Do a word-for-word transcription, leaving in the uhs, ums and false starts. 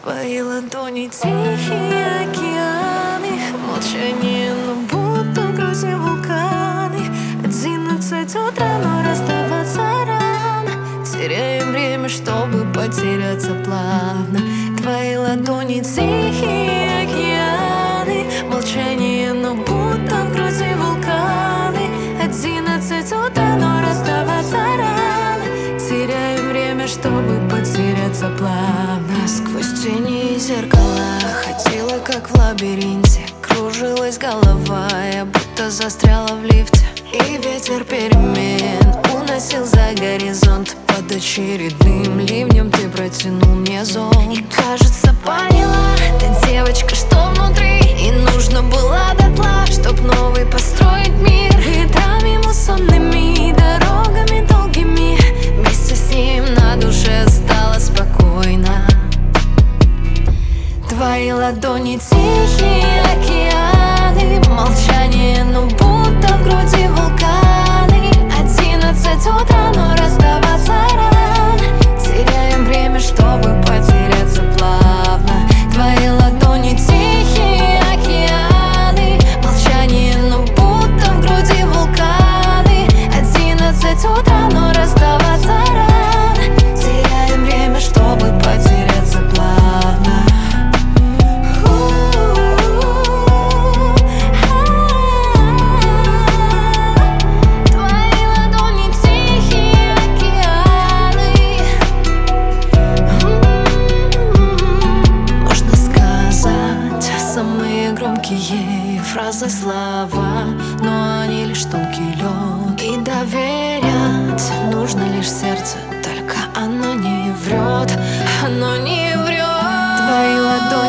Твои ладони тихие океаны, молчание, но будто в груди вулканы. Одиннадцать утра, но расставаться рано. Теряем время, чтобы потеряться плавно. Твои ладони тихие океаны, молчание, но будто в груди вулканы. Одиннадцать утра, но расставаться рано. Теряем время, чтобы потеряться плавно. Сквозь тени и зеркала ходила, как в лабиринте. Кружилась голова, я будто застряла в лифте. И ветер перемен уносил за горизонт. Под очередным ливнем ты протянул мне зонт. И кажется, поняла, ты девочка, что внутри. И нужно было дотла, чтоб новый построить мир. Ветрами муссонными, дорогами долгими. Вместе с ним на душе стало спокойно. Твои ладони тихие океаны, молчание, но будто в груди вулканы. Одиннадцать утра, но расставаться рано. Теряем время, чтобы потеряться плавно. Твои ладони тихие океаны, молчание, но будто в груди вулканы. Одиннадцать утра, но расставаться рано. Теряем время, чтобы потеряться плавно. Громкие фразы, слова, но они лишь тонкий лед. И доверять нужно лишь сердце, только оно не врет, оно не врет. Твои ладони